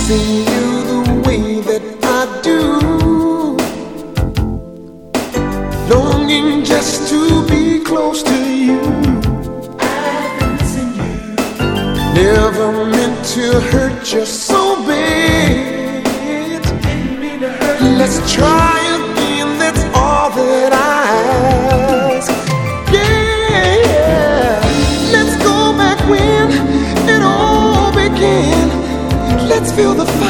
missing you the way that I do, longing just to be close to you. I've been missing you. Never meant to hurt you so bad. Didn't mean to hurt you. Let's try again, that's all that I ask. Yeah, let's go back when it all began. Let's feel the fire.